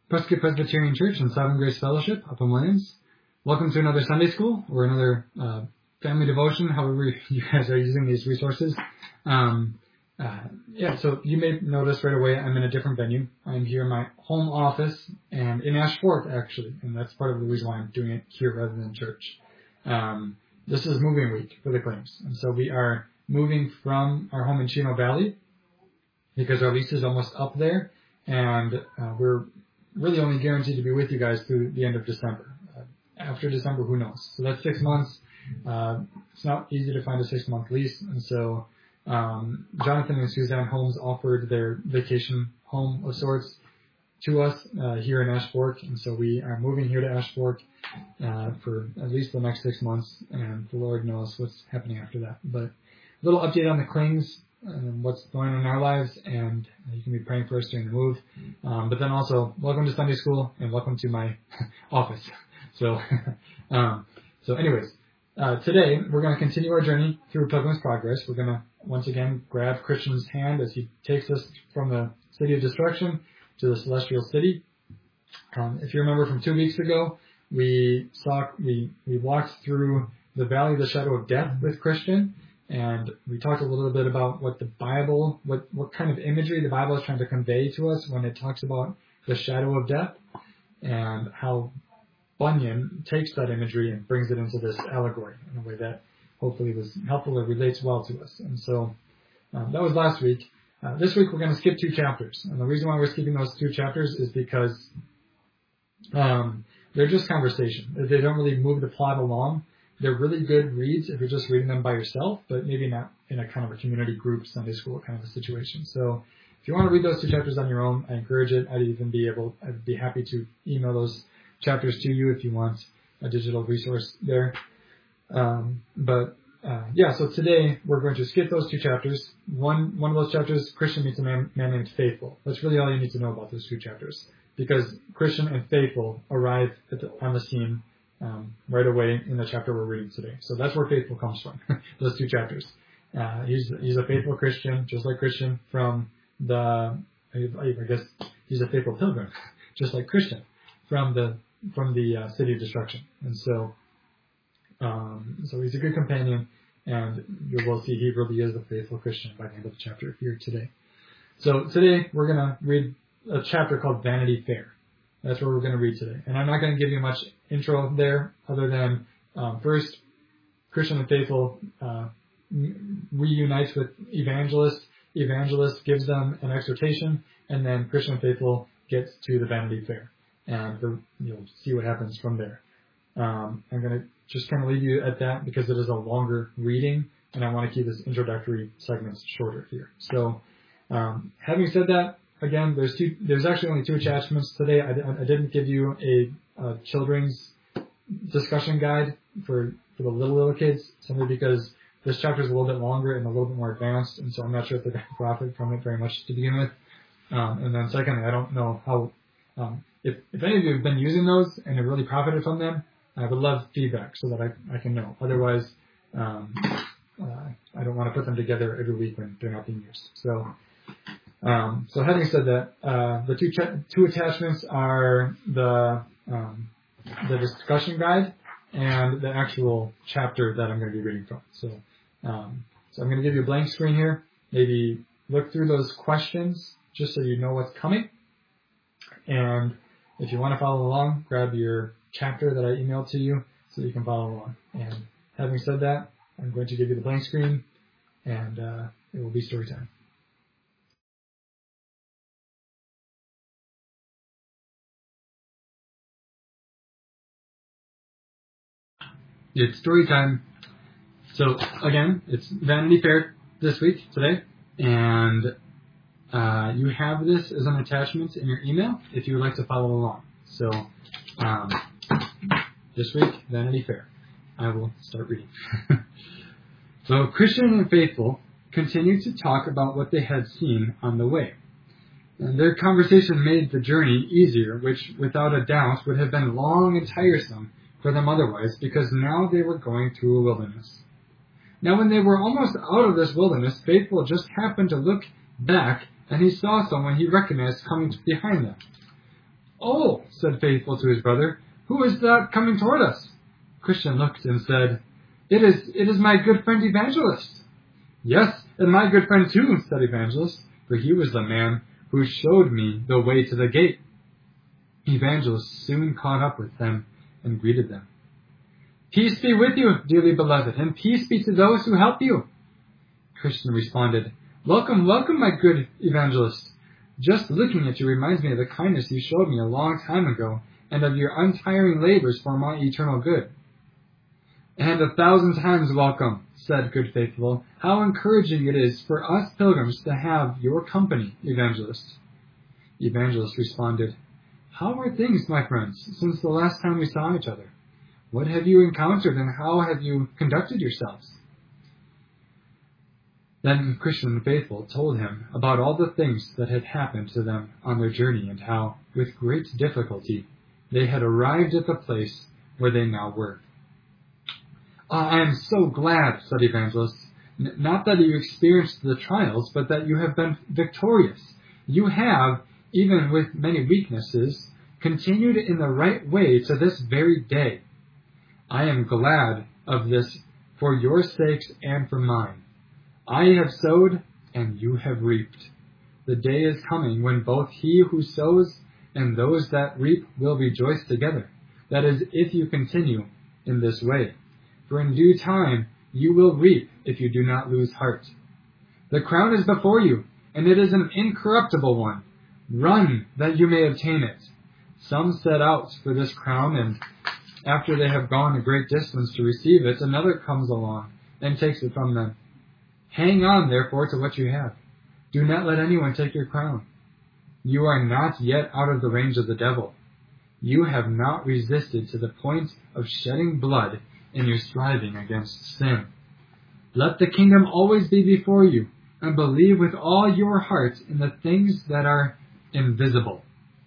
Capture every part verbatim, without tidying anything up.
Prescott Presbyterian Church and Sovereign Grace Fellowship up in Williams. Welcome to another Sunday School or another uh, family devotion, however you guys are using these resources. Um, uh, yeah, so you may notice right away I'm in a different venue. I'm here in my home office and in Ash Fork, actually, and that's part of the reason why I'm doing it here rather than church. Um, this is moving week for the Claims, and so we are moving from our home in Chino Valley because our lease is almost up there, and uh, we're really only guaranteed to be with you guys through the end of December. Uh, after December, who knows? So that's six months. Uh, it's not easy to find a six-month lease, and so um, Jonathan and Suzanne Holmes offered their vacation home of sorts to us uh, here in Ash Fork, and so we are moving here to Ash Fork uh, for at least the next six months, and the Lord knows what's happening after that. But a little update on the Klings, and what's going on in our lives, and you can be praying for us during the move. Um, but then also, welcome to Sunday School, and welcome to my office. So, um, so anyways, uh, today we're going to continue our journey through Pilgrim's Progress. We're going to once again grab Christian's hand as he takes us from the city of destruction to the celestial city. Um, if you remember from two weeks ago, we saw we we walked through the valley of the shadow of death with Christian. And we talked a little bit about what the Bible, what, what kind of imagery the Bible is trying to convey to us when it talks about the shadow of death, and how Bunyan takes that imagery and brings it into this allegory in a way that hopefully was helpful or relates well to us. And so um, that was last week. Uh, this week we're going to skip two chapters. And the reason why we're skipping those two chapters is because um, they're just conversation. They don't really move the plot along. They're really good reads if you're just reading them by yourself, but maybe not in a kind of a community group, Sunday school kind of a situation. So if you want to read those two chapters on your own, I encourage it. I'd even be able, I'd be happy to email those chapters to you if you want a digital resource there. Um, but uh, yeah, so today we're going to skip those two chapters. One one of those chapters, Christian meets a man, man named Faithful. That's really all you need to know about those two chapters, because Christian and Faithful arrive at the, on the scene Um, right away in the chapter we're reading today. So that's where Faithful comes from, those two chapters. Uh, he's he's a faithful Christian, just like Christian, from the, I, I guess he's a faithful pilgrim, just like Christian, from the from the uh, city of destruction. And so, um, so he's a good companion, and you will see he really is a faithful Christian by the end of the chapter here today. So today we're going to read a chapter called Vanity Fair. That's what we're going to read today. And I'm not going to give you much intro there, other than um, first, Christian and Faithful uh, reunites with Evangelist. Evangelist gives them an exhortation, and then Christian and Faithful gets to the Vanity Fair. And the, you'll see what happens from there. Um, I'm going to just kind of leave you at that because it is a longer reading, and I want to keep this introductory segments shorter here. So um, having said that, again, there's two. There's actually only two attachments today. I, I didn't give you a, a children's discussion guide for, for the little, little kids, simply because this chapter is a little bit longer and a little bit more advanced, and so I'm not sure if they're going to profit from it very much to begin with. Um, and then secondly, I don't know how, um, if, if any of you have been using those and have really profited from them, I would love feedback so that I, I can know. Otherwise, um, uh, I don't want to put them together every week when they're not being used. So, Um, so having said that, uh, the two ch- two attachments are the um, the discussion guide and the actual chapter that I'm going to be reading from. So, um, so I'm going to give you a blank screen here. Maybe look through those questions just so you know what's coming. And if you want to follow along, grab your chapter that I emailed to you so you can follow along. And having said that, I'm going to give you the blank screen, and uh, it will be story time. It's story time. So again, it's Vanity Fair this week, today, and uh, you have this as an attachment in your email if you would like to follow along. So um, this week, Vanity Fair. I will start reading. So Christian and Faithful continued to talk about what they had seen on the way. And their conversation made the journey easier, which without a doubt would have been long and tiresome for them otherwise, because now they were going through a wilderness. Now when they were almost out of this wilderness, Faithful just happened to look back, and he saw someone he recognized coming behind them. "Oh," said Faithful to his brother, "who is that coming toward us?" Christian looked and said, It is, it is my good friend Evangelist." "Yes, and my good friend too," said Evangelist, "for he was the man who showed me the way to the gate." Evangelist soon caught up with them and greeted them. "Peace be with you, dearly beloved, and peace be to those who help you." Christian responded, "Welcome, welcome, my good Evangelist. Just looking at you reminds me of the kindness you showed me a long time ago, and of your untiring labors for my eternal good." "And a thousand times welcome," said Good Faithful. "How encouraging it is for us pilgrims to have your company, Evangelist." Evangelist responded, "How are things, my friends, since the last time we saw each other? What have you encountered, and how have you conducted yourselves?" Then Christian Faithful told him about all the things that had happened to them on their journey, and how, with great difficulty, they had arrived at the place where they now were. "Ah, I am so glad," said Evangelist, N- "not that you experienced the trials, but that you have been victorious. You have, even with many weaknesses, continued in the right way to this very day. I am glad of this for your sakes and for mine. I have sowed, and you have reaped. The day is coming when both he who sows and those that reap will rejoice together. That is, if you continue in this way. For in due time you will reap if you do not lose heart. The crown is before you, and it is an incorruptible one. Run that you may obtain it." Some set out for this crown, and after they have gone a great distance to receive it, another comes along and takes it from them. Hang on, therefore, to what you have. Do not let anyone take your crown. You are not yet out of the range of the devil. You have not resisted to the point of shedding blood in your striving against sin. Let the kingdom always be before you, and believe with all your heart in the things that are invisible.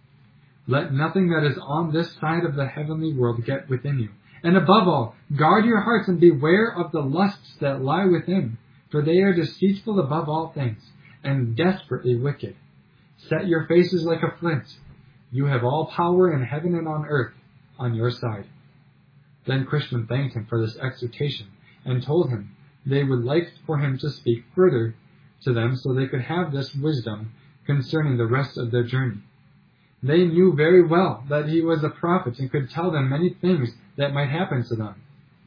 Let nothing that is on this side of the heavenly world get within you. And above all, guard your hearts and beware of the lusts that lie within, for they are deceitful above all things, and desperately wicked. Set your faces like a flint. You have all power in heaven and on earth on your side. Then Christian thanked him for this exhortation, and told him they would like for him to speak further to them so they could have this wisdom concerning the rest of their journey. They knew very well that he was a prophet and could tell them many things that might happen to them,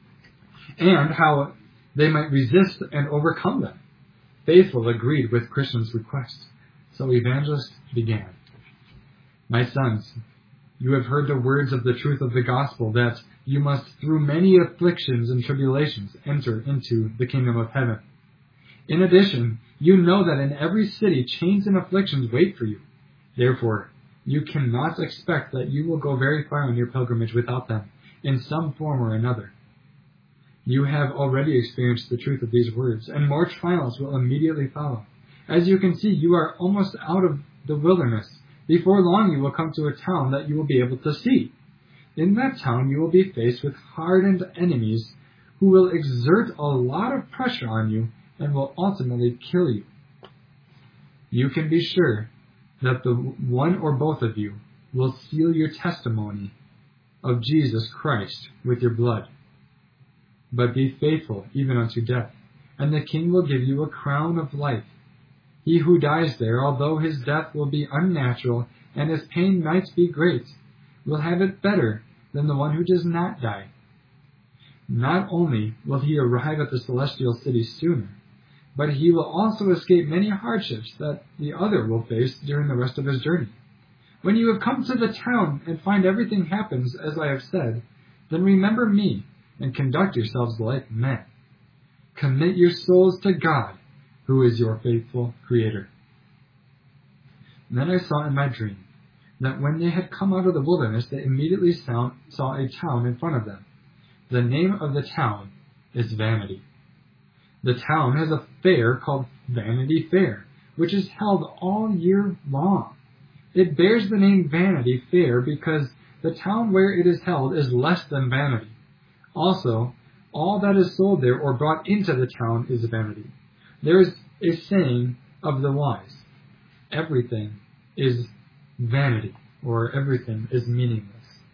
and how they might resist and overcome them. Faithful agreed with Christian's request. So Evangelist began. "My sons, you have heard the words of the truth of the gospel, that you must through many afflictions and tribulations enter into the kingdom of heaven. In addition, you know that in every city chains and afflictions wait for you. Therefore, you cannot expect that you will go very far on your pilgrimage without them, in some form or another. You have already experienced the truth of these words, and more trials will immediately follow. As you can see, you are almost out of the wilderness. Before long you will come to a town that you will be able to see. In that town you will be faced with hardened enemies who will exert a lot of pressure on you and will ultimately kill you. You can be sure that the one or both of you will seal your testimony of Jesus Christ with your blood. But be faithful even unto death, and the king will give you a crown of life. He who dies there, although his death will be unnatural and his pain might be great, will have it better than the one who does not die. Not only will he arrive at the celestial city sooner, but he will also escape many hardships that the other will face during the rest of his journey. When you have come to the town and find everything happens as I have said, then remember me and conduct yourselves like men. Commit your souls to God, who is your faithful Creator." And then I saw in my dream that when they had come out of the wilderness, they immediately saw a town in front of them. The name of the town is Vanity. The town has a fair called Vanity Fair, which is held all year long. It bears the name Vanity Fair because the town where it is held is less than vanity. Also, all that is sold there or brought into the town is vanity. There is a saying of the wise, everything is vanity or everything is meaningless.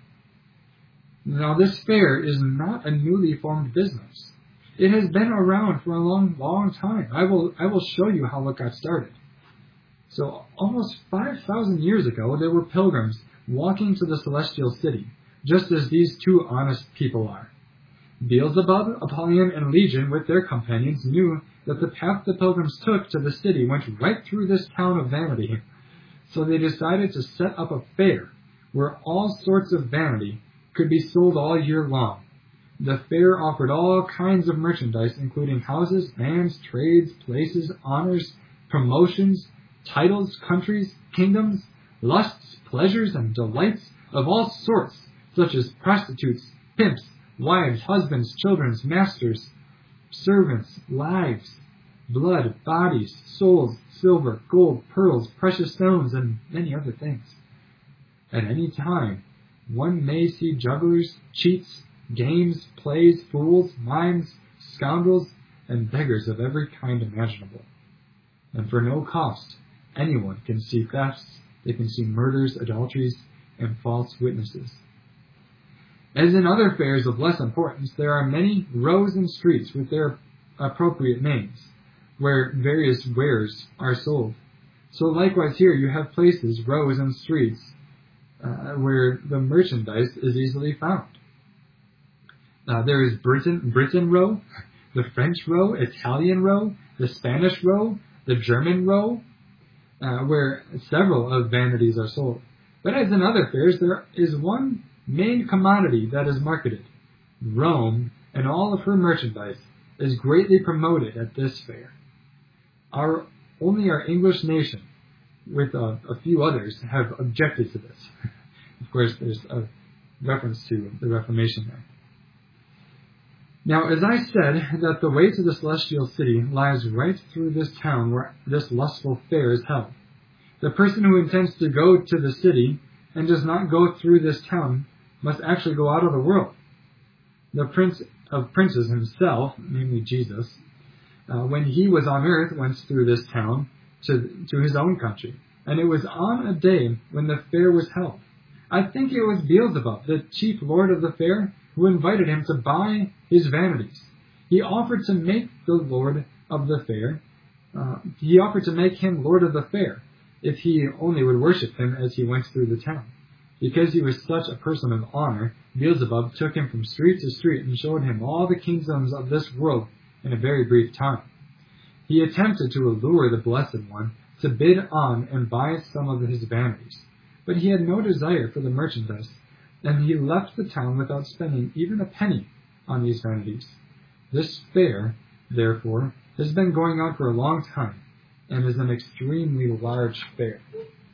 Now, this fair is not a newly formed business. It has been around for a long, long time. I will, I will show you how it got started. So, almost five thousand years ago, there were pilgrims walking to the celestial city, just as these two honest people are. Beelzebub, Apollyon, and Legion, with their companions, knew that the path the pilgrims took to the city went right through this town of vanity. So they decided to set up a fair where all sorts of vanity could be sold all year long. The fair offered all kinds of merchandise, including houses, lands, trades, places, honors, promotions, titles, countries, kingdoms, lusts, pleasures, and delights of all sorts, such as prostitutes, pimps, wives, husbands, children, masters, servants, lives, blood, bodies, souls, silver, gold, pearls, precious stones, and many other things. At any time, one may see jugglers, cheats, games, plays, fools, mimes, scoundrels, and beggars of every kind imaginable. And for no cost, anyone can see thefts, they can see murders, adulteries, and false witnesses. As in other fairs of less importance, there are many rows and streets with their appropriate names, where various wares are sold. So likewise here you have places, rows, and streets uh, where the merchandise is easily found. Uh, there is Britain, Britain Row, the French Row, Italian Row, the Spanish Row, the German Row, uh, where several of vanities are sold. But as in other fairs, there is one main commodity that is marketed. Rome and all of her merchandise is greatly promoted at this fair. Our only our English nation, with a, a few others, have objected to this. Of course, there's a reference to the Reformation there. Now, as I said, that the way to the celestial city lies right through this town where this lustful fair is held. The person who intends to go to the city and does not go through this town must actually go out of the world. The Prince of Princes himself, namely Jesus, uh, when he was on earth, went through this town to, to his own country. And it was on a day when the fair was held. I think it was Beelzebub, the chief lord of the fair, who invited him to buy his vanities. He offered to make the lord of the fair, uh, he offered to make him lord of the fair, if he only would worship him as he went through the town. Because he was such a person of honor, Beelzebub took him from street to street and showed him all the kingdoms of this world in a very brief time. He attempted to allure the Blessed One to bid on and buy some of his vanities, but he had no desire for the merchandise, and he left the town without spending even a penny on these vanities. This fair, therefore, has been going on for a long time, and is an extremely large fair.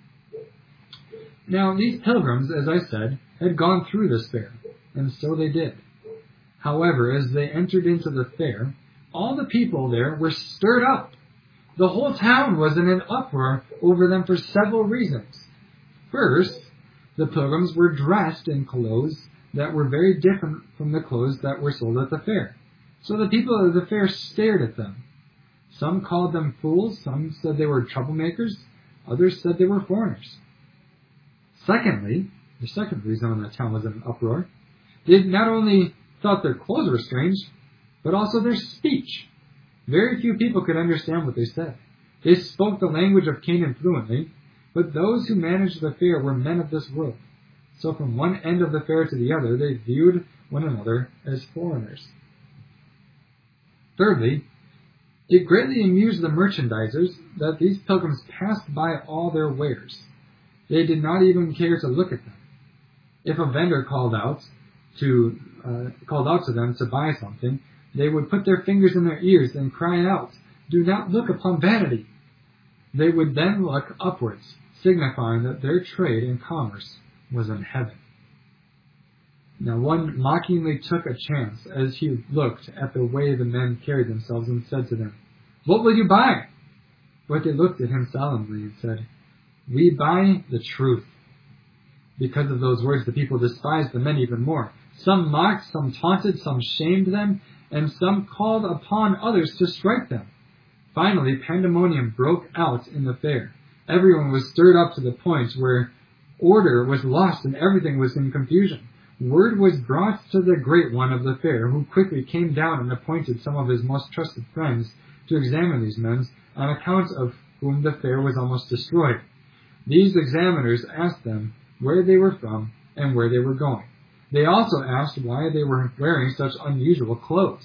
Now, these pilgrims, as I said, had gone through this fair, and so they did. However, as they entered into the fair, all the people there were stirred up. The whole town was in an uproar over them for several reasons. First, the pilgrims were dressed in clothes that were very different from the clothes that were sold at the fair. So the people of the fair stared at them. Some called them fools, some said they were troublemakers, others said they were foreigners. Secondly, the second reason why the town was in an uproar, they not only thought their clothes were strange, but also their speech. Very few people could understand what they said. They spoke the language of Canaan fluently, but those who managed the fair were men of this world. So from one end of the fair to the other, they viewed one another as foreigners. Thirdly, it greatly amused the merchandisers that these pilgrims passed by all their wares. They did not even care to look at them. If a vendor called out to uh, called out to them to buy something, they would put their fingers in their ears and cry out, "Do not look upon vanity." They would then look upwards, signifying that their trade and commerce was in heaven. Now one mockingly took a chance as he looked at the way the men carried themselves and said to them, "What will you buy?" But they looked at him solemnly and said, "We buy the truth." Because of those words, the people despised the men even more. Some mocked, some taunted, some shamed them, and some called upon others to strike them. Finally, pandemonium broke out in the fair. Everyone was stirred up to the point where Order was lost and everything was in confusion. Word was brought to the great one of the fair, who quickly came down and appointed some of his most trusted friends to examine these men, on account of whom the fair was almost destroyed. These examiners asked them where they were from and where they were going. They also asked why they were wearing such unusual clothes.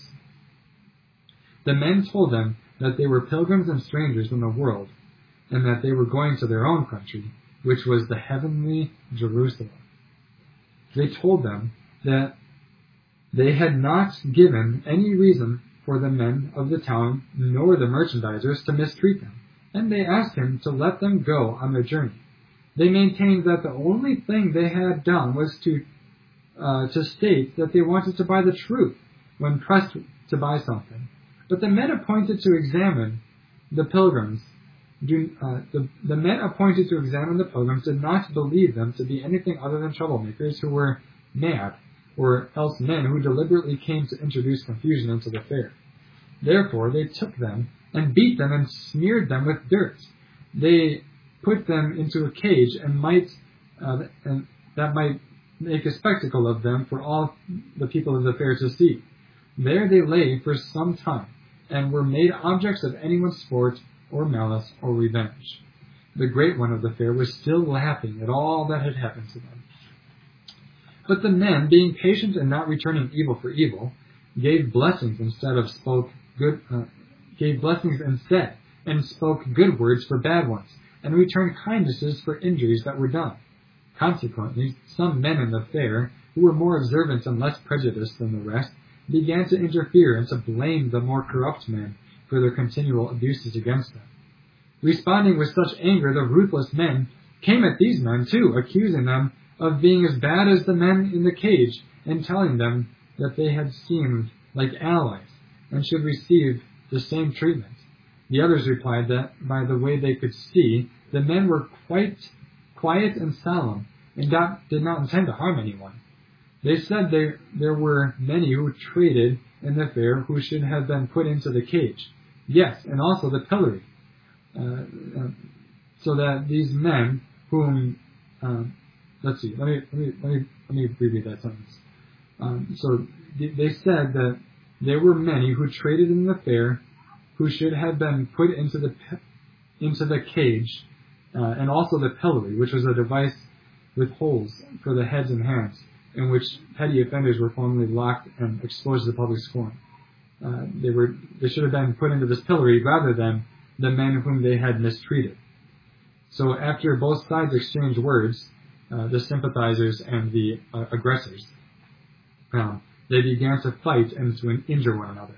The men told them that they were pilgrims and strangers in the world, and that they were going to their own country, which was the heavenly Jerusalem. They told them that they had not given any reason for the men of the town nor the merchandisers to mistreat them, and they asked him to let them go on their journey. They maintained that the only thing they had done was to uh, to state that they wanted to buy the truth when pressed to buy something. But the men appointed to examine the pilgrims Do, uh, the, the men appointed to examine the pilgrims did not believe them to be anything other than troublemakers who were mad, or else men who deliberately came to introduce confusion into the fair. Therefore they took them and beat them and smeared them with dirt. They put them into a cage and might uh, and that might make a spectacle of them for all the people of the fair to see. There they lay for some time, and were made objects of anyone's sport or malice or revenge. The great one of the fair was still laughing at all that had happened to them. But the men, being patient and not returning evil for evil, gave blessings instead of spoke good, uh, gave blessings instead, and spoke good words for bad ones, and returned kindnesses for injuries that were done. Consequently, some men in the fair, who were more observant and less prejudiced than the rest, began to interfere and to blame the more corrupt men for their continual abuses against them. Responding with such anger, the ruthless men came at these men too, accusing them of being as bad as the men in the cage, and telling them that they had seemed like allies, and should receive the same treatment. The others replied that, by the way they could see, the men were quite quiet and solemn, and not, did not intend to harm anyone. They said there, there were many who traded in the fair who should have been put into the cage. Yes, and also the pillory. Uh, uh, so that these men whom, uh, let's see, let me, let me, let me, let me reread that sentence. Um, so they said that there were many who traded in the fair who should have been put into the, into the cage, uh, and also the pillory, which was a device with holes for the heads and hands, in which petty offenders were formerly locked and exposed to public scorn. Uh, they were they should have been put into this pillory rather than the men whom they had mistreated. So after both sides exchanged words, uh, the sympathizers and the uh, aggressors, um, they began to fight and to injure one another.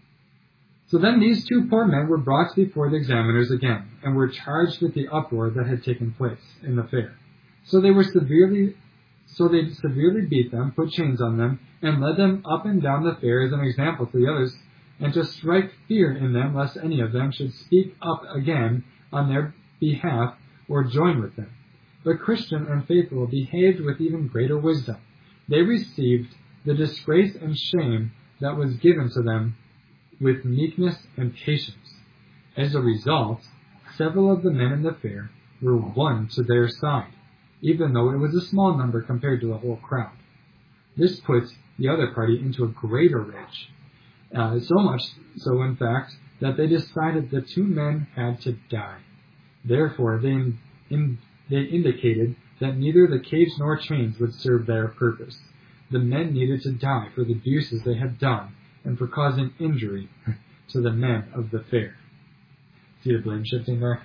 So then these two poor men were brought before the examiners again, and were charged with the uproar that had taken place in the fair. So they were severely So they severely beat them, put chains on them, and led them up and down the fair as an example to the others, and to strike fear in them, lest any of them should speak up again on their behalf or join with them. But Christian and faithful behaved with even greater wisdom. They received the disgrace and shame that was given to them with meekness and patience. As a result, several of the men in the fair were won to their side, even though it was a small number compared to the whole crowd. This put the other party into a greater rage, uh, so much so, in fact, that they decided the two men had to die. Therefore, they, in, they indicated that neither the cage nor chains would serve their purpose. The men needed to die for the abuses they had done and for causing injury to the men of the fair. See the blame shifting there?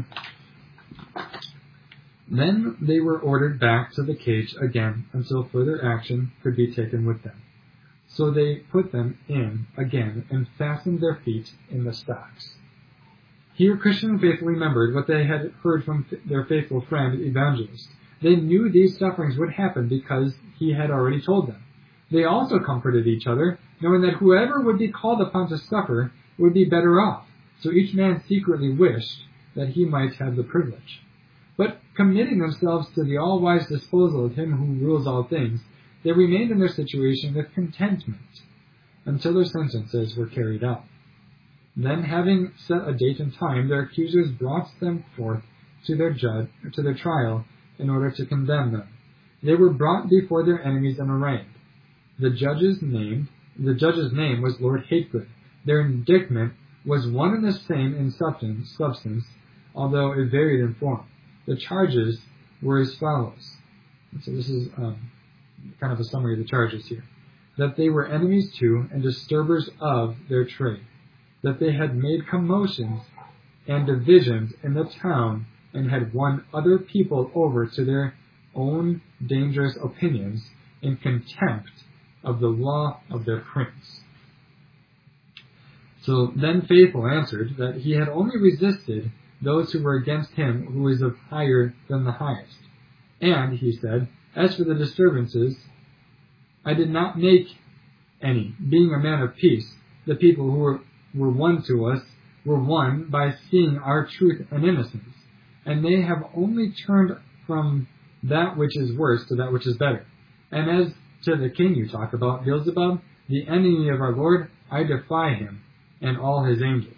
Then they were ordered back to the cage again until further action could be taken with them. So they put them in again and fastened their feet in the stocks. Here Christian faithfully remembered what they had heard from their faithful friend Evangelist. They knew these sufferings would happen because he had already told them. They also comforted each other, knowing that whoever would be called upon to suffer would be better off. So each man secretly wished that he might have the privilege. But committing themselves to the all-wise disposal of him who rules all things, they remained in their situation with contentment until their sentences were carried out. Then, having set a date and time, their accusers brought them forth to their judge, to their trial, in order to condemn them. They were brought before their enemies and arraigned. The judge's name, the judge's name was Lord Hategood. Their indictment was one and the same in substance, substance, although it varied in form. The charges were as follows. And so this is um, kind of a summary of the charges here. That they were enemies to and disturbers of their trade. That they had made commotions and divisions in the town and had won other people over to their own dangerous opinions in contempt of the law of their prince. So then Faithful answered that he had only resisted those who were against him who is of higher than the highest. And, he said, as for the disturbances, I did not make any, being a man of peace. The people who were, were won to us were won by seeing our truth and innocence, and they have only turned from that which is worse to that which is better. And as to the king you talk about, Beelzebub, the enemy of our Lord, I defy him and all his angels.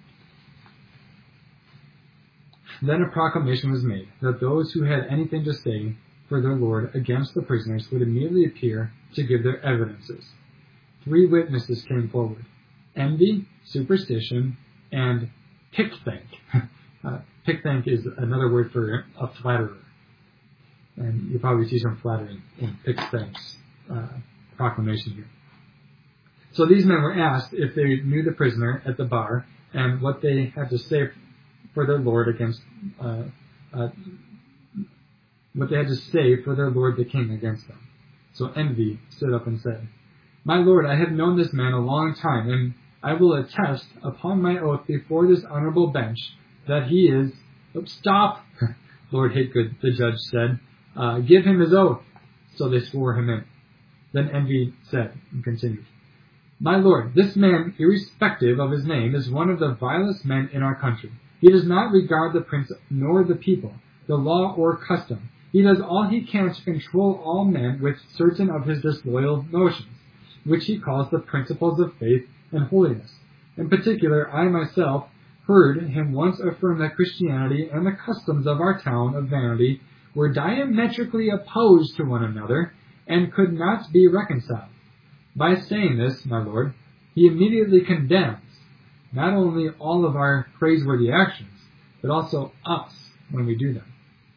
Then a proclamation was made that those who had anything to say for their Lord against the prisoners would immediately appear to give their evidences. Three witnesses came forward: envy, superstition, and Pickthank. uh, Pickthank is another word for a flatterer. And you'll probably see some flattering in Pickthank's uh, proclamation here. So these men were asked if they knew the prisoner at the bar and what they had to say for their Lord against, uh, uh, what they had to say for their Lord the King against them. So Envy stood up and said, My Lord, I have known this man a long time, and I will attest upon my oath before this honorable bench that he is... Oops, stop! Lord Hategood, the judge, said, uh, give him his oath. So they swore him in. Then Envy said, and continued, My Lord, this man, irrespective of his name, is one of the vilest men in our country. He does not regard the prince nor the people, the law or custom. He does all he can to control all men with certain of his disloyal notions, which he calls the principles of faith and holiness. In particular, I myself heard him once affirm that Christianity and the customs of our town of Vanity were diametrically opposed to one another and could not be reconciled. By saying this, my Lord, he immediately condemns not only all of our praiseworthy actions, but also us when we do them.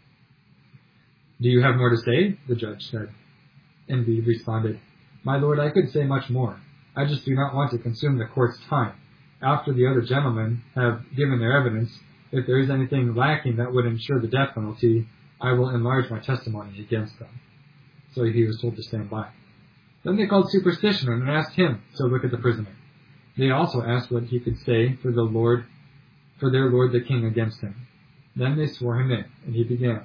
Do you have more to say? The judge said. Envy responded, My Lord, I could say much more. I just do not want to consume the court's time. After the other gentlemen have given their evidence, if there is anything lacking that would ensure the death penalty, I will enlarge my testimony against them. So he was told to stand by. Then they called Superstition and asked him to look at the prisoner. They also asked what he could say for the Lord, for their Lord the King against him. Then they swore him in, and he began.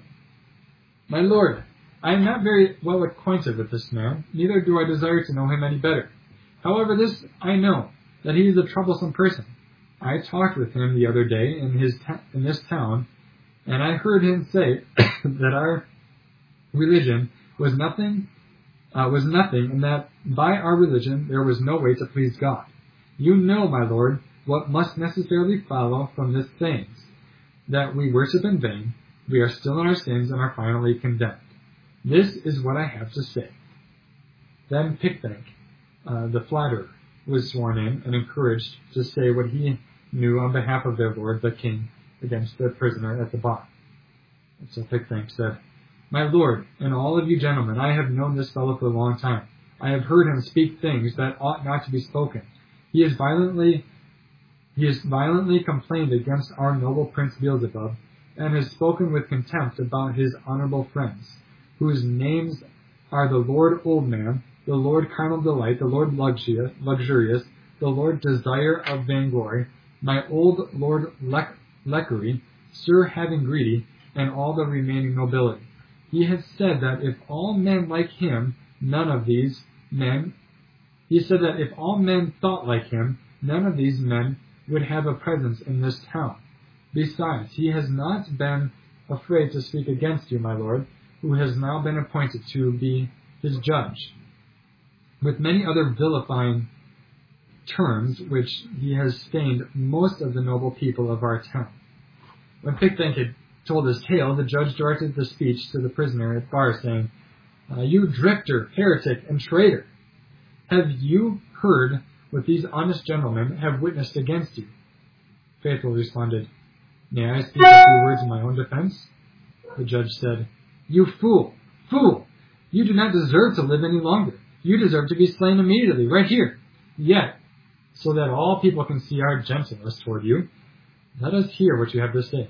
My Lord, I am not very well acquainted with this man, neither do I desire to know him any better. However, this I know, that he is a troublesome person. I talked with him the other day in his ta- in this town, and I heard him say that our religion was nothing, uh, was nothing, and that by our religion there was no way to please God. You know, my Lord, what must necessarily follow from this things, that we worship in vain, we are still in our sins, and are finally condemned. This is what I have to say. Then Pickthank, uh, the flatterer, was sworn in and encouraged to say what he knew on behalf of their Lord the King against the prisoner at the bar. And so Pickthank said, My Lord, and all of you gentlemen, I have known this fellow for a long time. I have heard him speak things that ought not to be spoken. He is violently, he has violently complained against our noble Prince Beelzebub, and has spoken with contempt about his honorable friends, whose names are the Lord Oldman, the Lord Carnal Delight, the Lord Luxurious, luxurious the Lord Desire of Vainglory, my old Lord Le- Leckery, Sir Having Greedy, and all the remaining nobility. He has said that if all men like him, none of these men, he said that if all men thought like him, none of these men would have a presence in this town. Besides, he has not been afraid to speak against you, my Lord, who has now been appointed to be his judge, with many other vilifying terms which he has stained most of the noble people of our town. When Pickthank had told his tale, the judge directed the speech to the prisoner at bar, saying, uh, "You drifter, heretic, and traitor, have you heard what these honest gentlemen have witnessed against you?" Faithful responded, "May I speak a few words in my own defense?" The judge said, "You fool, fool! You do not deserve to live any longer. You deserve to be slain immediately, right here. Yet, so that all people can see our gentleness toward you, let us hear what you have to say."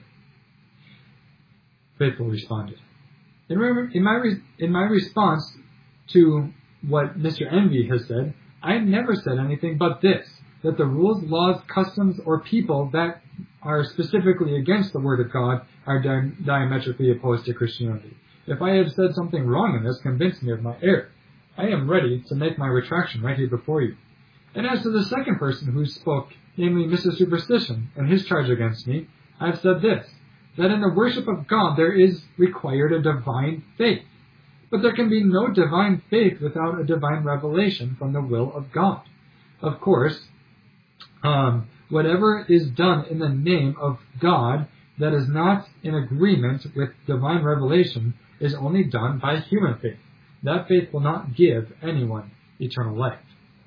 Faithful responded, in, re- in, my re- in my response to what Mister Envy has said, I never said anything but this, that the rules, laws, customs, or people that are specifically against the Word of God are di- diametrically opposed to Christianity. If I have said something wrong in this, convince me of my error. I am ready to make my retraction right here before you. And as to the second person who spoke, namely Mister Superstition, and his charge against me, I have said this, that in the worship of God there is required a divine faith. But there can be no divine faith without a divine revelation from the will of God. Of course, um, whatever is done in the name of God that is not in agreement with divine revelation is only done by human faith. That faith will not give anyone eternal life.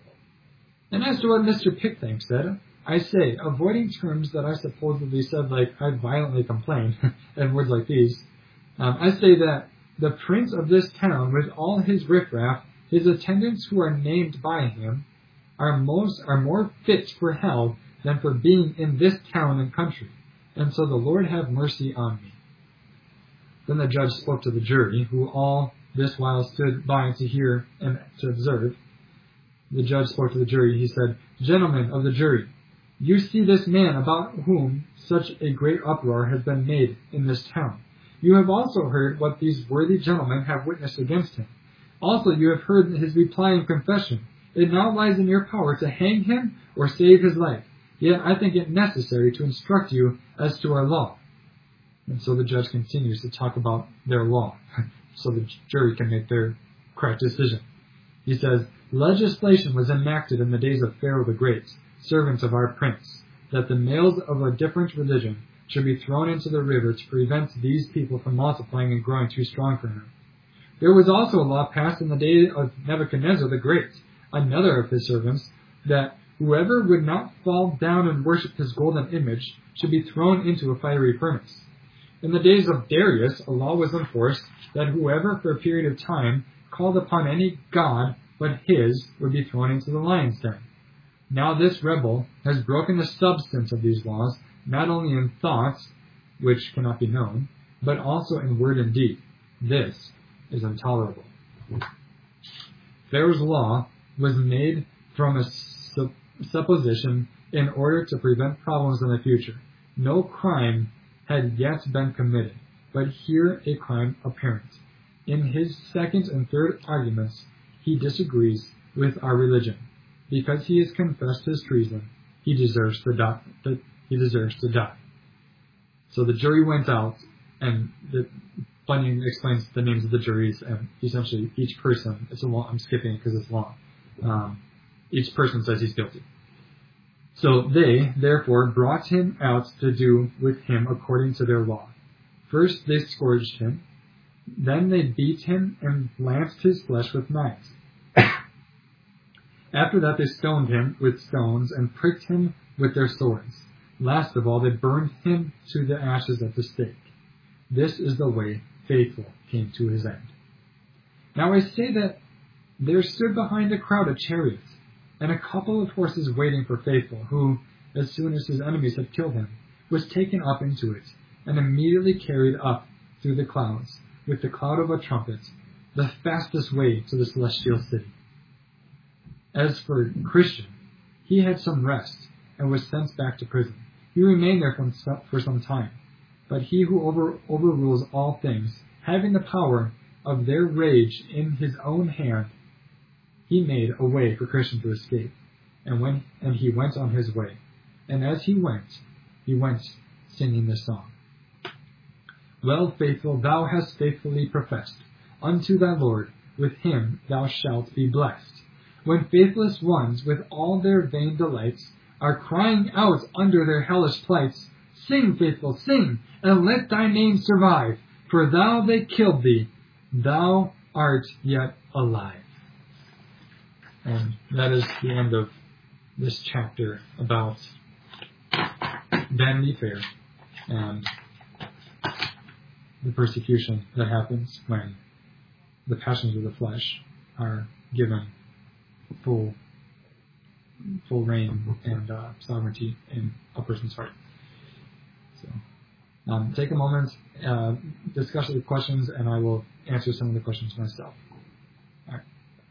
And as to what Mister Pickthing said, I say, avoiding terms that I supposedly said like I violently complained, and words like these, um, I say that the prince of this town, with all his riffraff, his attendants who are named by him, are most are more fit for hell than for being in this town and country. And so the Lord have mercy on me. Then the judge spoke to the jury, who all this while stood by to hear and to observe. The judge spoke to the jury. He said, "Gentlemen of the jury, you see this man about whom such a great uproar has been made in this town. You have also heard what these worthy gentlemen have witnessed against him. Also you have heard his reply and confession. It now lies in your power to hang him or save his life. Yet I think it necessary to instruct you as to our law." And so the judge continues to talk about their law, so the jury can make their correct decision. He says, "Legislation was enacted in the days of Pharaoh the Great, servant of our prince, that the males of a different religion should be thrown into the river to prevent these people from multiplying and growing too strong for him. There was also a law passed in the day of Nebuchadnezzar the Great, another of his servants, that whoever would not fall down and worship his golden image should be thrown into a fiery furnace. In the days of Darius, a law was enforced that whoever for a period of time called upon any god but his would be thrown into the lion's den. Now this rebel has broken the substance of these laws, not only in thoughts, which cannot be known, but also in word and deed. This is intolerable." Pharaoh's law was made from a su- supposition in order to prevent problems in the future. No crime had yet been committed, but here a crime apparent. In his second and third arguments, he disagrees with our religion. Because he has confessed his treason, he deserves to die. He deserves to die. So the jury went out, and the Bunyan explains the names of the juries, and essentially each person, it's a long, I'm skipping it because it's long, um, each person says he's guilty. So they, therefore, brought him out to do with him according to their law. First they scourged him, then they beat him and lanced his flesh with knives. After that they stoned him with stones and pricked him with their swords. Last of all they burned him to the ashes at the stake. This is the way Faithful came to his end. Now I say that there stood behind a crowd of chariots, and a couple of horses waiting for Faithful, who, as soon as his enemies had killed him, was taken up into it, and immediately carried up through the clouds, with the cloud of a trumpet, the fastest way to the celestial city. As for Christian, he had some rest, and was sent back to prison. He remained there for some time. But he who over, overrules all things, having the power of their rage in his own hand, he made a way for Christian to escape, and when and he went on his way. And as he went, he went singing this song. Well, Faithful, thou hast faithfully professed unto thy Lord, with him thou shalt be blessed. When faithless ones, with all their vain delights, are crying out under their hellish plights, Sing, faithful, sing, and let thy name survive. For thou they killed thee, thou art yet alive. And that is the end of this chapter about Vanity Fair and the persecution that happens when the passions of the flesh are given full full reign and uh, sovereignty in a person's heart. So, um, take a moment, uh, discuss the questions, and I will answer some of the questions myself. All right.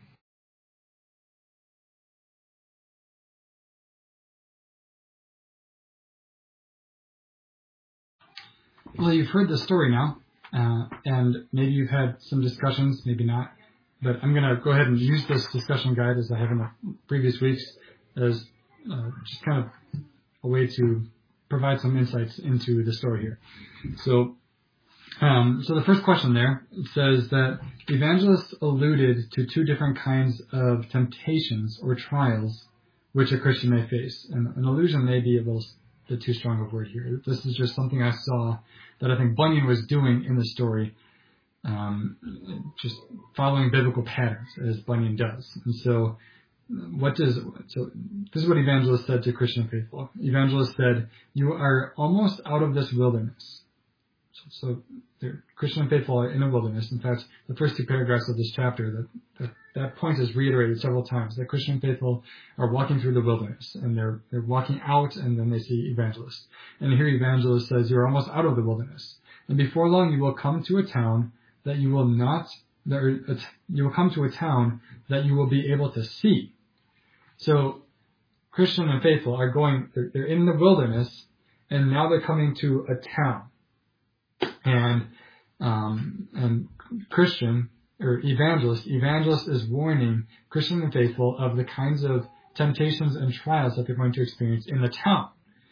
Well, you've heard the story now, uh, and maybe you've had some discussions, maybe not, but I'm going to go ahead and use this discussion guide as I have in the previous weeks as uh, just kind of a way to provide some insights into the story here. So, um, so the first question there says that evangelists alluded to two different kinds of temptations or trials which a Christian may face. And an allusion may be a little bit too strong of a word here. This is just something I saw that I think Bunyan was doing in the story, um, just following biblical patterns as Bunyan does. And so, what does so? This is what Evangelist said to Christian faithful. Evangelist said, "You are almost out of this wilderness." So, so Christian faithful are in a wilderness. In fact, the first two paragraphs of this chapter, that, that that point is reiterated several times. That Christian faithful are walking through the wilderness, and they're they're walking out, and then they see Evangelist. And here Evangelist says, "You are almost out of the wilderness, and before long you will come to a town that you will not. That you will come to a town that you will be able to see." So, Christian and faithful are going, they're, they're in the wilderness, and now they're coming to a town. And, um, and Christian, or evangelist, evangelist is warning Christian and faithful of the kinds of temptations and trials that they're going to experience in the town.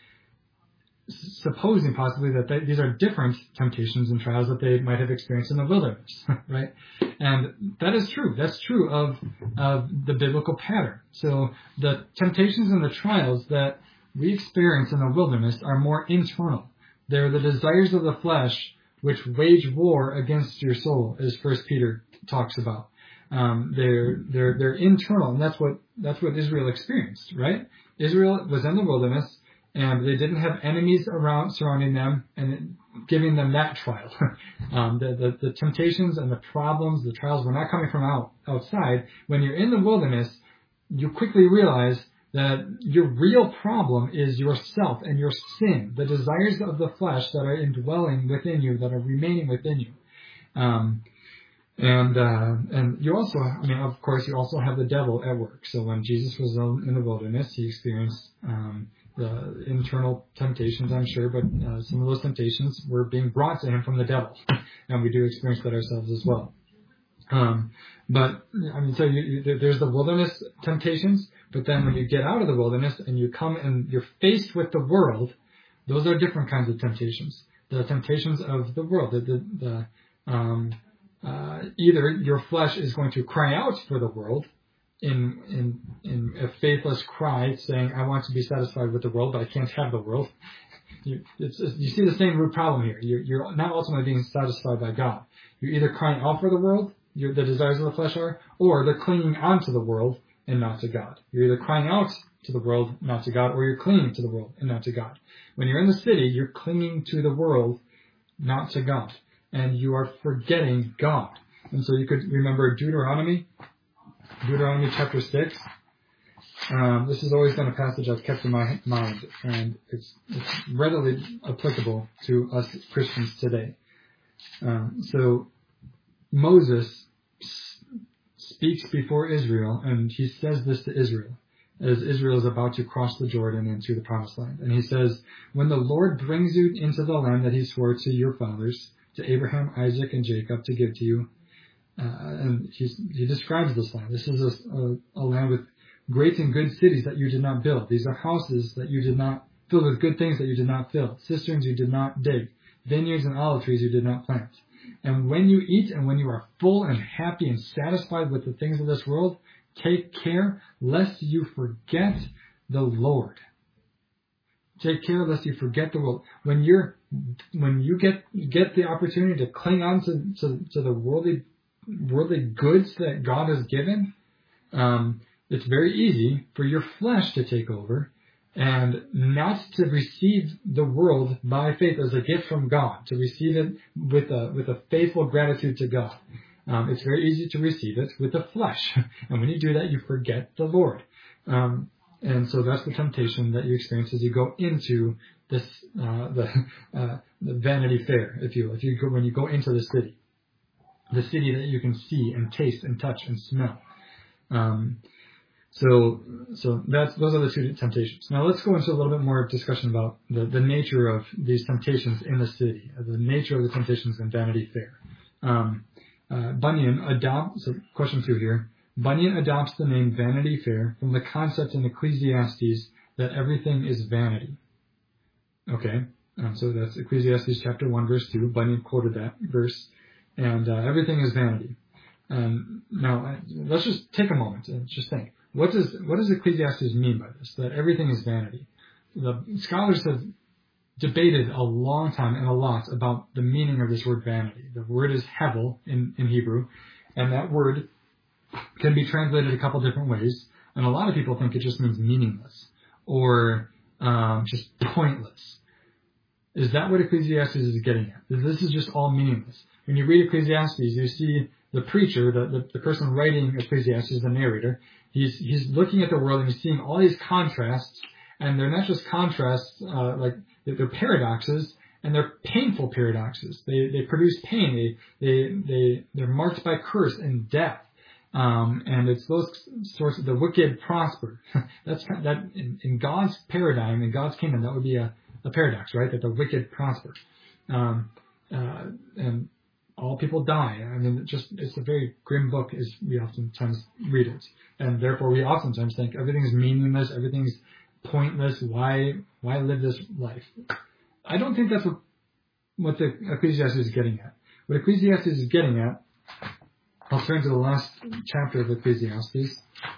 Supposing possibly that they, these are different temptations and trials that they might have experienced in the wilderness, right? And that is true. That's true of, of the biblical pattern. So the temptations and the trials that we experience in the wilderness are more internal. They're the desires of the flesh which wage war against your soul, as First Peter talks about. Um, they're they're they're internal, and that's what that's what Israel experienced, right? Israel was in the wilderness, and they didn't have enemies around surrounding them and giving them that trial. um, the, the, the temptations and the problems, the trials were not coming from out, outside. When you're in the wilderness, you quickly realize that your real problem is yourself and your sin, the desires of the flesh that are indwelling within you, that are remaining within you. Um, and uh, and you also, I mean, of course, you also have the devil at work. So when Jesus was in the wilderness, he experienced um, the internal temptations, I'm sure, but uh, some of those temptations were being brought to him from the devil, and we do experience that ourselves as well. Um, but I mean, so you, you, there's the wilderness temptations, but then when you get out of the wilderness and you come and you're faced with the world, those are different kinds of temptations. The temptations of the world, the, the, the um, uh, either your flesh is going to cry out for the world, in in in a faithless cry, saying, "I want to be satisfied with the world, but I can't have the world." You, it's, it's, you see the same root problem here. You're, you're not ultimately being satisfied by God. You're either crying out for the world, you're, the desires of the flesh are, or they're clinging on to the world and not to God. You're either crying out to the world, not to God, or you're clinging to the world and not to God. When you're in the city, you're clinging to the world, not to God, and you are forgetting God. And so you could remember Deuteronomy. Deuteronomy chapter six. Um, this has always been a passage I've kept in my mind, and it's, it's readily applicable to us Christians today. Um, so Moses speaks before Israel, and he says this to Israel as Israel is about to cross the Jordan into the Promised Land. And he says, "When the Lord brings you into the land that he swore to your fathers, to Abraham, Isaac, and Jacob, to give to you," Uh, and he's, he describes this land. This is a, a, a land with great and good cities that you did not build. These are houses that you did not, filled with good things that you did not fill. Cisterns you did not dig. Vineyards and olive trees you did not plant. And when you eat and when you are full and happy and satisfied with the things of this world, take care lest you forget the Lord. Take care lest you forget the world. When you're, when you get get the opportunity to cling on to, to, to the worldly worldly goods that God has given, um, it's very easy for your flesh to take over and not to receive the world by faith as a gift from God, to receive it with a with a faithful gratitude to God. Um, it's very easy to receive it with the flesh, and when you do that, you forget the Lord. Um, and so that's the temptation that you experience as you go into this uh, the uh, the Vanity Fair, if you will. If you go, when you go into the city, the city that you can see and taste and touch and smell. Um, so so that's those are the two temptations. Now let's go into a little bit more discussion about the, the nature of these temptations in the city, the nature of the temptations in Vanity Fair. Um, Uh, Bunyan adopts, so question two here, Bunyan adopts the name Vanity Fair from the concept in Ecclesiastes that everything is vanity. Okay, um, so that's Ecclesiastes chapter one, verse two. Bunyan quoted that verse, and uh, everything is vanity. Um, now, uh, let's just take a moment and just think. What does what does Ecclesiastes mean by this, that everything is vanity? The scholars have debated a long time and a lot about the meaning of this word vanity. The word is hevel in, in Hebrew, and that word can be translated a couple different ways. And a lot of people think it just means meaningless or um, just pointless. Is that what Ecclesiastes is getting at? This is just all meaningless. When you read Ecclesiastes, you see the preacher, the, the, the person writing Ecclesiastes, the narrator, he's he's looking at the world and he's seeing all these contrasts, and they're not just contrasts, uh, like they're paradoxes, and they're painful paradoxes. They they produce pain. They they they they're marked by curse and death. Um, and it's those sorts of the wicked prosper. That's that in, in God's paradigm, in God's kingdom, that would be a, a paradox, right? That the wicked prosper, um, uh, and all people die. I mean, it just it's a very grim book, as we oftentimes read it, and therefore we oftentimes think everything's meaningless, everything's pointless. Why why live this life? I don't think that's what what the Ecclesiastes is getting at. What Ecclesiastes is getting at. I'll turn to the last chapter of Ecclesiastes.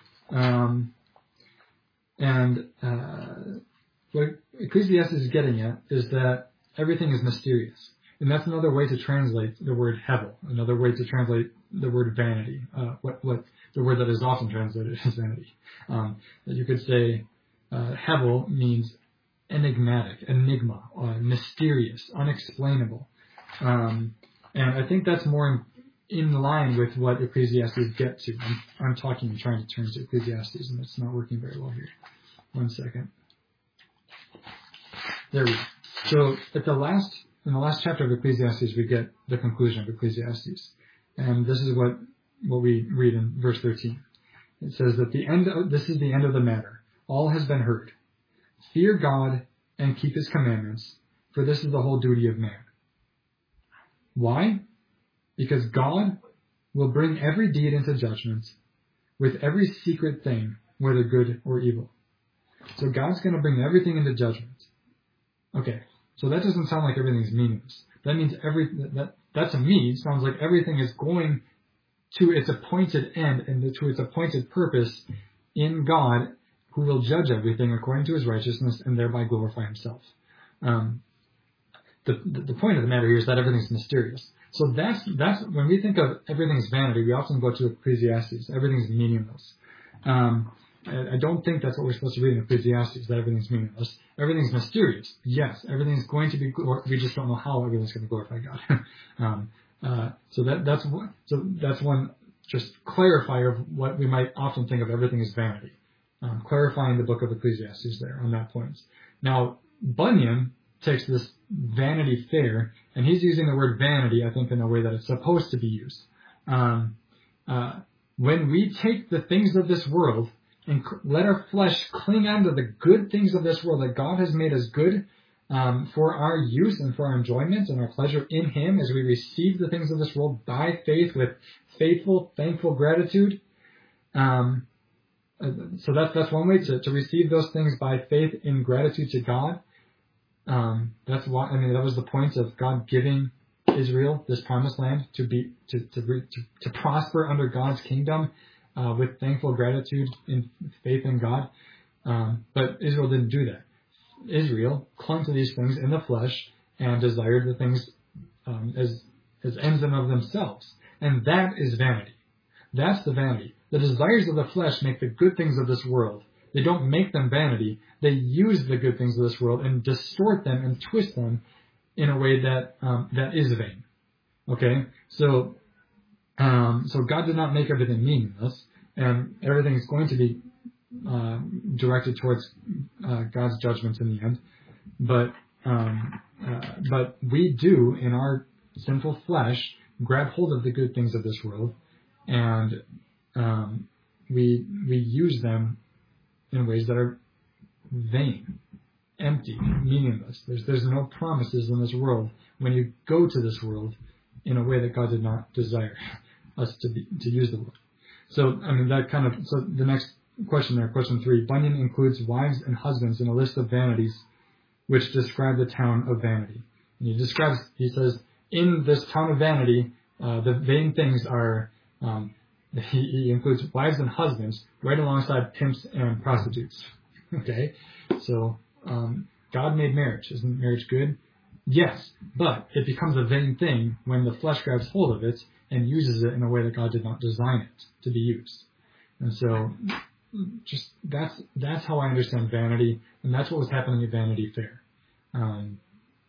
Um, and uh, what Ecclesiastes is getting at is that everything is mysterious. And that's another way to translate the word hevel, another way to translate the word vanity, uh, what, what the word that is often translated as vanity. Um, you could say uh, hevel means enigmatic, enigma, uh, mysterious, unexplainable. Um, and I think that's more in line with what Ecclesiastes get to. I'm, I'm talking and trying to turn to Ecclesiastes, and it's not working very well here. One second. There we go. So at the last, in the last chapter of Ecclesiastes, we get the conclusion of Ecclesiastes, and this is what what we read in verse thirteen. It says that the end. Of, this is the end of the matter. All has been heard. Fear God and keep His commandments, for this is the whole duty of man. Why? Because God will bring every deed into judgment with every secret thing, whether good or evil. So God's going to bring everything into judgment. Okay, so that doesn't sound like everything's meaningless. That means every that that to me sounds like everything is going to its appointed end and to its appointed purpose in God, who will judge everything according to His righteousness and thereby glorify Himself. Um, the, the the point of the matter here is that everything's mysterious. So that's that's when we think of everything's vanity, we often go to Ecclesiastes. Everything's meaningless. Um, I, I don't think that's what we're supposed to read in Ecclesiastes, that everything's meaningless. Everything's mysterious. Yes, everything's going to be, we just don't know how everything's going to glorify God. um, uh, so that that's one, so that's one just clarifier of what we might often think of everything as vanity. Um, clarifying the book of Ecclesiastes there on that point. Now, Bunyan takes this Vanity Fair, and he's using the word vanity, I think, in a way that it's supposed to be used. Um, uh, when we take the things of this world and c- let our flesh cling on to the good things of this world that God has made us good um, for our use and for our enjoyment and our pleasure in Him, as we receive the things of this world by faith with faithful, thankful gratitude. Um, so that's that's one way to, to receive those things by faith in gratitude to God. Um, that's why, I mean, that was the point of God giving Israel this promised land to be, to, to, to, to prosper under God's kingdom, uh, with thankful gratitude in faith in God. Um, but Israel didn't do that. Israel clung to these things in the flesh and desired the things um, as as ends in of themselves. And that is vanity. That's the vanity. The desires of the flesh make the good things of this world. They don't make them vanity. They use the good things of this world and distort them and twist them in a way that um, that is vain. Okay? So, um, so God did not make everything meaningless, and everything is going to be uh, directed towards uh, God's judgments in the end. But um, uh, but we do, in our sinful flesh, grab hold of the good things of this world, and um, we we use them in ways that are vain, empty, meaningless. There's there's no promises in this world when you go to this world in a way that God did not desire us to be, to use the world. So I mean that kind of so the next question there, question three. Bunyan includes wives and husbands in a list of vanities, which describe the town of vanity. And he describes he says in this town of vanity, uh, the vain things are. Um, He, he includes wives and husbands right alongside pimps and prostitutes. Okay? So, um, God made marriage. Isn't marriage good? Yes. But it becomes a vain thing when the flesh grabs hold of it and uses it in a way that God did not design it to be used. And so, just, that's, that's how I understand vanity, and that's what was happening at Vanity Fair. Um,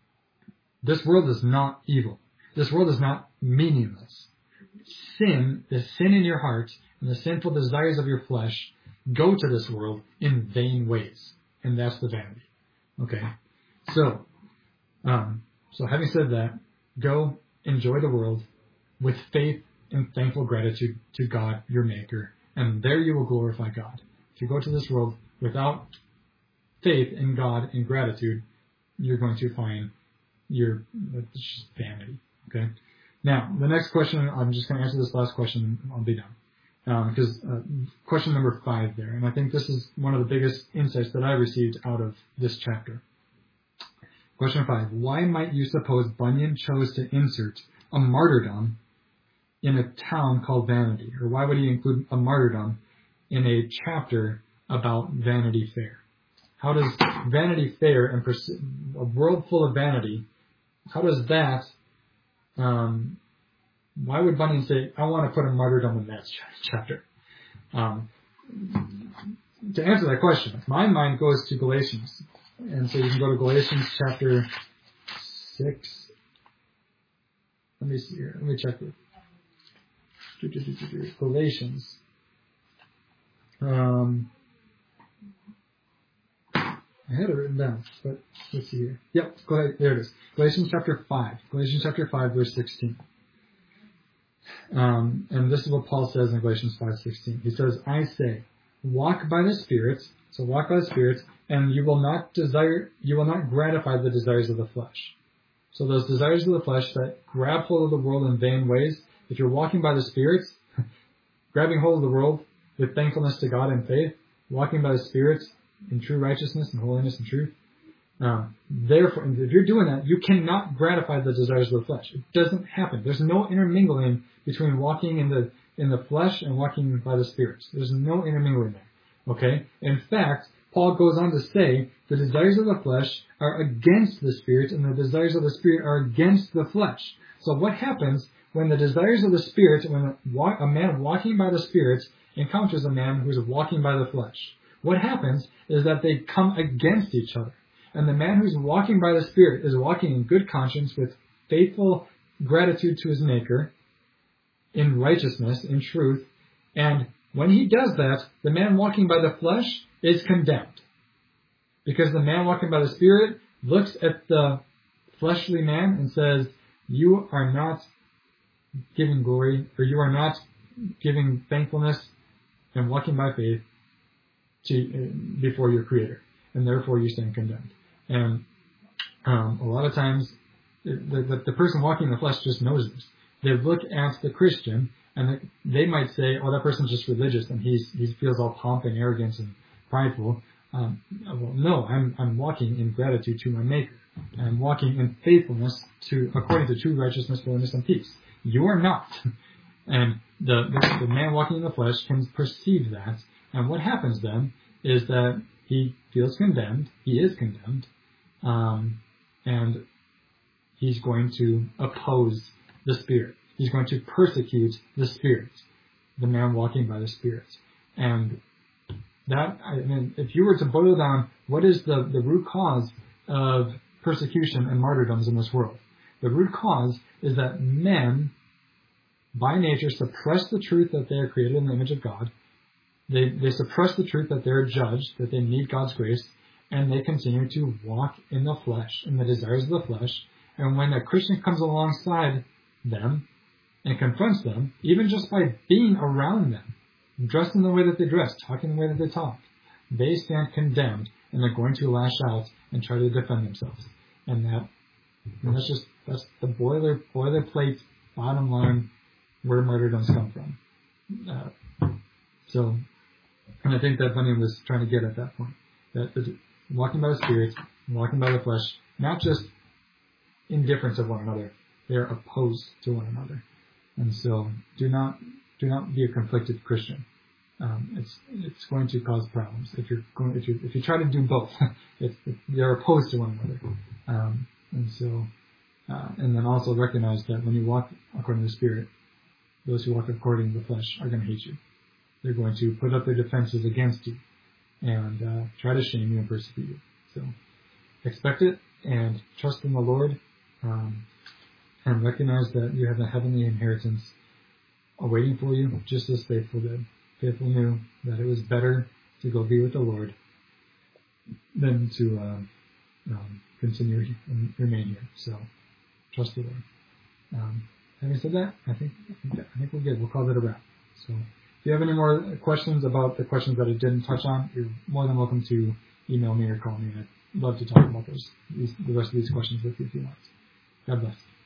this world is not evil. This world is not meaningless. Sin, the sin in your heart, and the sinful desires of your flesh go to this world in vain ways. And that's the vanity. Okay? So, um, so having said that, go enjoy the world with faith and thankful gratitude to God, your Maker, and there you will glorify God. If you go to this world without faith in God and gratitude, you're going to find your it's just vanity. Okay? Now, the next question, I'm just going to answer this last question, I'll be done. Because um, uh, question number five there, and I think this is one of the biggest insights that I received out of this chapter. Question five, why might you suppose Bunyan chose to insert a martyrdom in a town called Vanity? Or why would he include a martyrdom in a chapter about Vanity Fair? How does Vanity Fair and pers- a world full of vanity, how does that Um, why would Bunyan say, I want to put a martyrdom in that ch- chapter? Um, to answer that question, my mind goes to Galatians. And so you can go to Galatians chapter six. Let me see here. Let me check it. Galatians. Um, I had it written down, but let's see here. Yep, go ahead. There it is. Galatians chapter five. Galatians chapter five, verse sixteen. Um, and this is what Paul says in Galatians five sixteen. He says, I say, walk by the Spirit, so walk by the Spirit, and you will not desire, you will not gratify the desires of the flesh. So those desires of the flesh that grab hold of the world in vain ways, if you're walking by the Spirit, grabbing hold of the world with thankfulness to God and faith, walking by the Spirit in true righteousness and holiness and truth. Um, therefore, if you're doing that, you cannot gratify the desires of the flesh. It doesn't happen. There's no intermingling between walking in the in the flesh and walking by the Spirit. There's no intermingling there. Okay? In fact, Paul goes on to say the desires of the flesh are against the Spirit, and the desires of the Spirit are against the flesh. So what happens when the desires of the Spirit, when a, a man walking by the Spirit encounters a man who's walking by the flesh? What happens is that they come against each other. And the man who's walking by the Spirit is walking in good conscience with faithful gratitude to his Maker, in righteousness, in truth. And when he does that, the man walking by the flesh is condemned. Because the man walking by the Spirit looks at the fleshly man and says, you are not giving glory, or you are not giving thankfulness and walking by faith to, uh, before your Creator. And therefore you stand condemned. And um, a lot of times, the, the, the person walking in the flesh just knows this. They look at the Christian, and they might say, oh, that person's just religious, and he's, he feels all pomp and arrogance and prideful. Um, well, no, I'm, I'm walking in gratitude to my Maker. I'm walking in faithfulness to, according to true righteousness, holiness, and peace. You are not. And the, the, the man walking in the flesh can perceive that. And what happens then is that he feels condemned. He is condemned. Um, and he's going to oppose the Spirit. He's going to persecute the Spirit, the man walking by the Spirit. And that, I mean, if you were to boil down what is the, the root cause of persecution and martyrdoms in this world, the root cause is that men, by nature, suppress the truth that they are created in the image of God. They, they suppress the truth that they're judged, that they need God's grace, and they continue to walk in the flesh, in the desires of the flesh. And when a Christian comes alongside them and confronts them, even just by being around them, dressed in the way that they dress, talking the way that they talk, they stand condemned, and they're going to lash out and try to defend themselves. And that, and that's just, that's the boiler, boilerplate, bottom line, where martyrdoms come from. Uh, so, and I think that Bunyan was trying to get at that point. That is walking by the Spirit, walking by the flesh, not just indifference of one another, they are opposed to one another. And so, do not, do not be a conflicted Christian. Um, it's, it's going to cause problems if you're going, if you, if you try to do both. it's, it, they're opposed to one another. Um, and so, uh, and then also recognize that when you walk according to the Spirit, those who walk according to the flesh are going to hate you. They're going to put up their defenses against you and uh, try to shame you and persecute you. So expect it and trust in the Lord, um, and recognize that you have a heavenly inheritance awaiting for you, just as Faithful did. Faithful knew that it was better to go be with the Lord than to uh, um, continue and remain here. So trust the Lord. Um, having said that, I think I think, that, I think we're good. We'll call that a wrap. So if you have any more questions about the questions that I didn't touch on, you're more than welcome to email me or call me. I'd love to talk about those, these, the rest of these questions with you if you want. God bless.